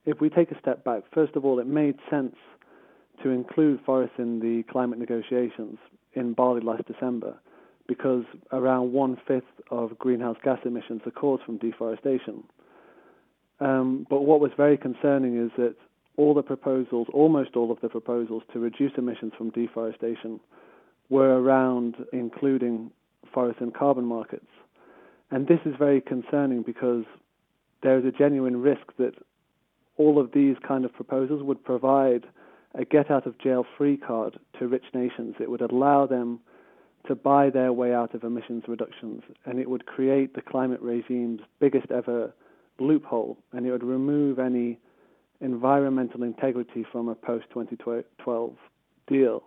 If we take a step back, first of all, it made sense to include forests in the climate negotiations in Bali last December, because around 1/5 of greenhouse gas emissions are caused from deforestation. But what was very concerning is that almost all of the proposals to reduce emissions from deforestation were around including forest and carbon markets. And this is very concerning because there is a genuine risk that all of these kind of proposals would provide a get-out-of-jail-free card to rich nations. It would allow them to buy their way out of emissions reductions, and it would create the climate regime's biggest ever loophole, and it would remove any environmental integrity from a post-2012 deal.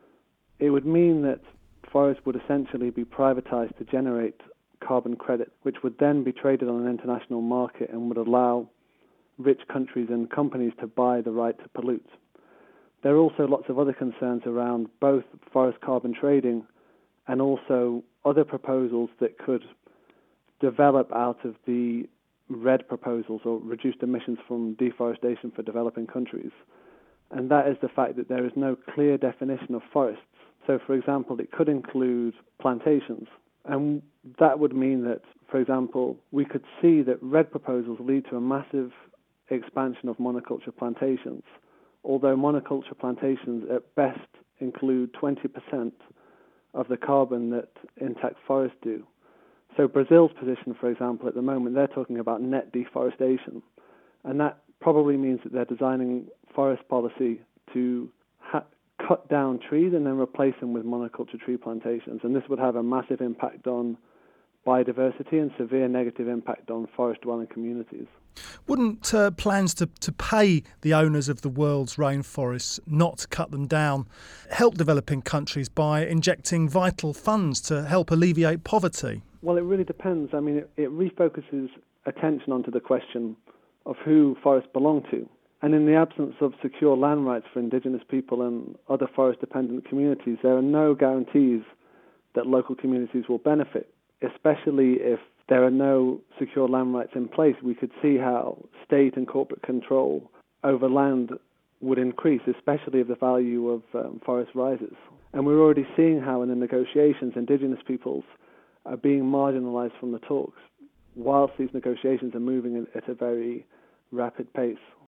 It would mean that forests would essentially be privatized to generate carbon credit, which would then be traded on an international market and would allow rich countries and companies to buy the right to pollute. There are also lots of other concerns around both forest carbon trading and also other proposals that could develop out of the REDD proposals, or reduced emissions from deforestation for developing countries. And that is the fact that there is no clear definition of forests. So, for example, it could include plantations. And that would mean that, for example, we could see that REDD proposals lead to a massive expansion of monoculture plantations, although monoculture plantations at best include 20% of the carbon that intact forests do. So Brazil's position, for example, at the moment, they're talking about net deforestation, and that probably means that they're designing forest policy to cut down trees and then replace them with monoculture tree plantations, and this would have a massive impact on biodiversity and severe negative impact on forest-dwelling communities. Wouldn't plans to pay the owners of the world's rainforests not to cut them down help developing countries by injecting vital funds to help alleviate poverty? Well, it really depends. I mean, it refocuses attention onto the question of who forests belong to. And in the absence of secure land rights for indigenous people and other forest-dependent communities, there are no guarantees that local communities will benefit, especially if there are no secure land rights in place. We could see how state and corporate control over land would increase, especially if the value of forest rises. And we're already seeing how in the negotiations, indigenous peoples are being marginalized from the talks, whilst these negotiations are moving at a very rapid pace.